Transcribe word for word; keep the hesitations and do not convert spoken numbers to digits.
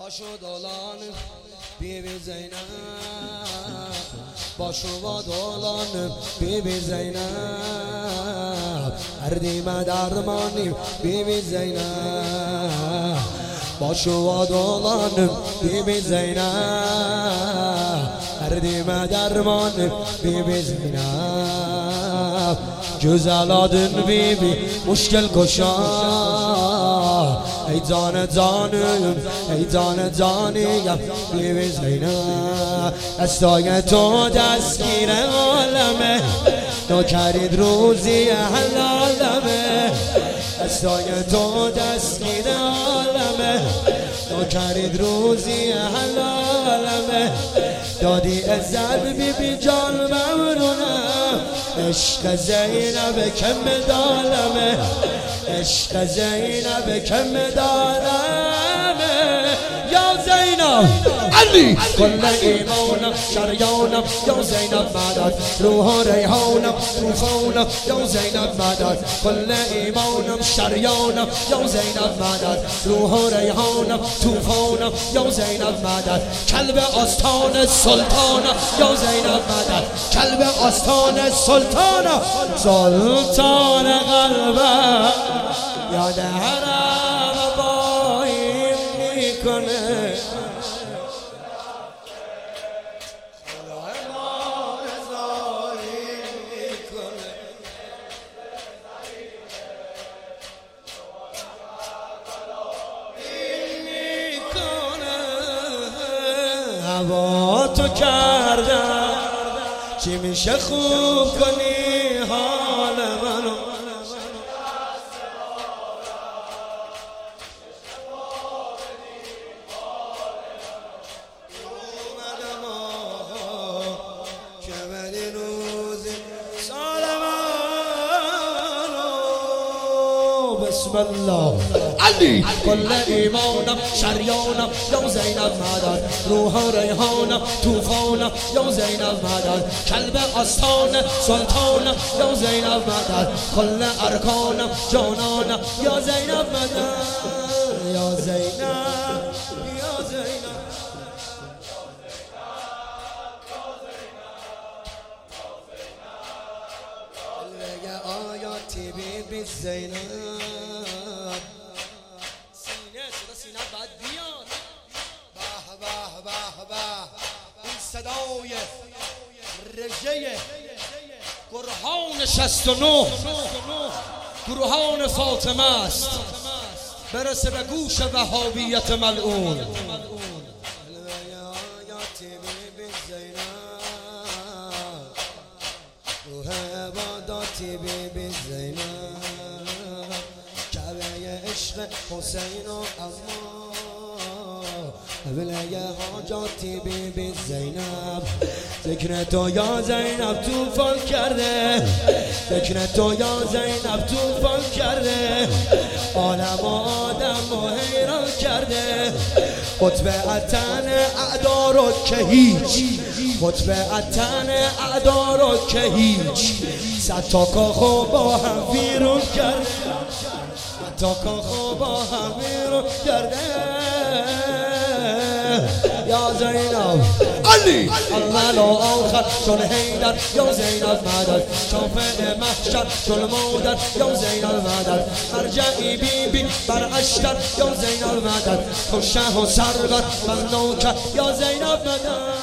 باشو دولان بیبی زینب، باشو با دولان بیبی زینب، اردیم درمانیم بیبی زینب، باشو با دولان بیبی زینب، اردیم درمانیم بیبی زینب، güzel بیبی مشکل کشا، ای جان جانم ای جان جانیم بیبی زینب، دستای تو دستگیر عالمه، نوکرید روزی حلالمه، دستای تو دستگیر عالمه، نوکرید روزی حلالمه، دادی عزت بیبی جان ممنونم، عشق زینب که مدالمه، عشق زینب که مدالمه، یا زینب علی کل ایمانم شریانم، یا زینب مدد روح ریحانم طوفانم، یا زینب مدد کل ایمانم شریانم، یا زینب مدد روح ریحانم طوفانم، یا زینب مدد کلب آستان سلطانم، یا زینب مدد کلب آستان سلطانم، سلطان قلبم یاد حرم بایم میکنه، هوا تو کردم چی میشه خوب کنی حال منو، اومدم آقا که بدی روزی سال منو، بسم الله علی کل ایمانم شریانم، یا زینب مدد روح ریحانم طوفانم، یا زینب مدد کلب آستان سلطانم، یا زینب مدد کل ارکانم جانانم، یا زینب مدد یا زینب یا زینب بگه آیاتی بیبی زینب، سینه باید بیاد، به به به به، این صدای رژه گرهان شصت و نه گروهان فاطمه است، برسه به گوش وهابیت ملعون. روح عباداتی بیبی زینب، کعبه عشق حسین و اما قبله حاجاتی بیبی زینب، ذکر تو یا زینب توفان کرده، ذکر تو یا زینب توفان کرده، عالم و آدم و حیران کرده، قطب عطن اعدا رو که هیچ، قطب عطن اعدا رو که هیچ، صد تا کاخو با هم ویرون کرده، صد تا کاخو با هم ویرون کرده، یا زینب علی اول و آخر شل حیدر، یا زینب مدد شافع محشر شل مودر، یا زینب مدد مرجعی بیبی بر اشتر، یا زینب مدد تو شه و سرور بر نوکر، یا زینب مدد